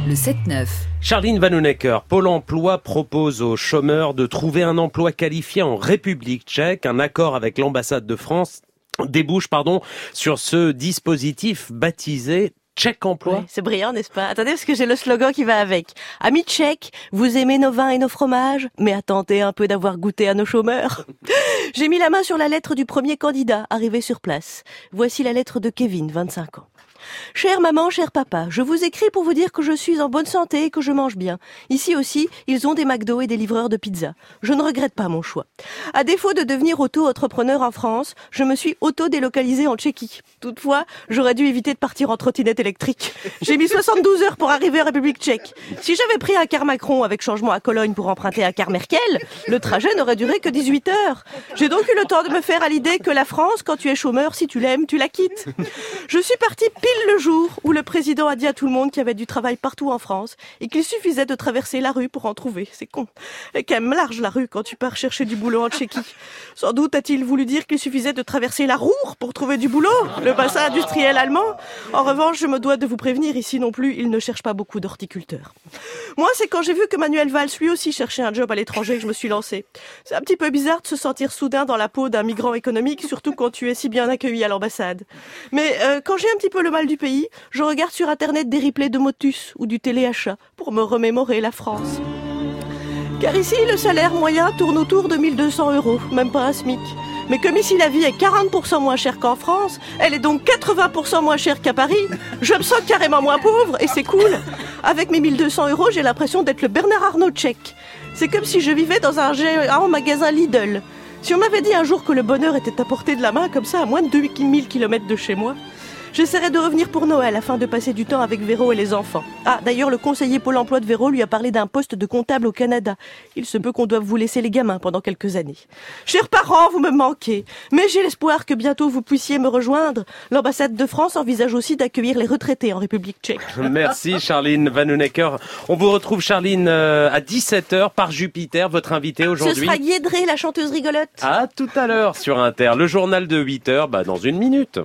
le 7-9. Charline Vanhoenacker, Pôle emploi propose aux chômeurs de trouver un emploi qualifié en République tchèque. Un accord avec l'ambassade de France débouche sur ce dispositif baptisé Tchèque Emploi. Ouais, c'est brillant, n'est-ce pas? Attendez, parce que j'ai le slogan qui va avec. Amis tchèques, vous aimez nos vins et nos fromages, mais attendez un peu d'avoir goûté à nos chômeurs. J'ai mis la main sur la lettre du premier candidat arrivé sur place. Voici la lettre de Kevin, 25 ans. Chère maman, cher papa, je vous écris pour vous dire que je suis en bonne santé et que je mange bien. Ici aussi, ils ont des McDo et des livreurs de pizza. Je ne regrette pas mon choix. À défaut de devenir auto-entrepreneur en France, je me suis auto-délocalisée en Tchéquie. Toutefois, j'aurais dû éviter de partir en trottinette électrique. J'ai mis 72 heures pour arriver en République tchèque. Si j'avais pris un car Macron avec changement à Cologne pour emprunter un car Merkel, le trajet n'aurait duré que 18 heures. J'ai donc eu le temps de me faire à l'idée que la France, quand tu es chômeur, si tu l'aimes, tu la quittes. Je suis partie pile le jour où le président a dit à tout le monde qu'il y avait du travail partout en France et qu'il suffisait de traverser la rue pour en trouver. C'est con. Elle est quand même large la rue quand tu pars chercher du boulot en Tchéquie. Sans doute a-t-il voulu dire qu'il suffisait de traverser la Roure pour trouver du boulot, le bassin industriel allemand. En revanche, je me dois de vous prévenir, ici non plus, il ne cherche pas beaucoup d'horticulteurs. Moi, c'est quand j'ai vu que Manuel Valls lui aussi cherchait un job à l'étranger que je me suis lancée. C'est un petit peu bizarre de se sentir soudain dans la peau d'un migrant économique, surtout quand tu es si bien accueilli à l'ambassade. Mais quand j'ai un petit peu le mal du pays, je regarde sur internet des replays de Motus ou du téléachat pour me remémorer la France. Car ici, le salaire moyen tourne autour de 1 200 €, même pas un SMIC. Mais comme ici la vie est 40% moins chère qu'en France, elle est donc 80% moins chère qu'à Paris, je me sens carrément moins pauvre et c'est cool. Avec mes 1 200 €, j'ai l'impression d'être le Bernard Arnault tchèque. C'est comme si je vivais dans un géant magasin Lidl. Si on m'avait dit un jour que le bonheur était à portée de la main comme ça à moins de 2000 km de chez moi, j'essaierai de revenir pour Noël afin de passer du temps avec Véro et les enfants. Ah, d'ailleurs, le conseiller Pôle emploi de Véro lui a parlé d'un poste de comptable au Canada. Il se peut qu'on doive vous laisser les gamins pendant quelques années. Chers parents, vous me manquez, mais j'ai l'espoir que bientôt vous puissiez me rejoindre. L'ambassade de France envisage aussi d'accueillir les retraités en République tchèque. Merci Charline Vanhoenacker. On vous retrouve Charline à 17h par Jupiter, votre invitée aujourd'hui. Ce sera Guédré, la chanteuse rigolote. À tout à l'heure sur Inter. Le journal de 8h, dans une minute.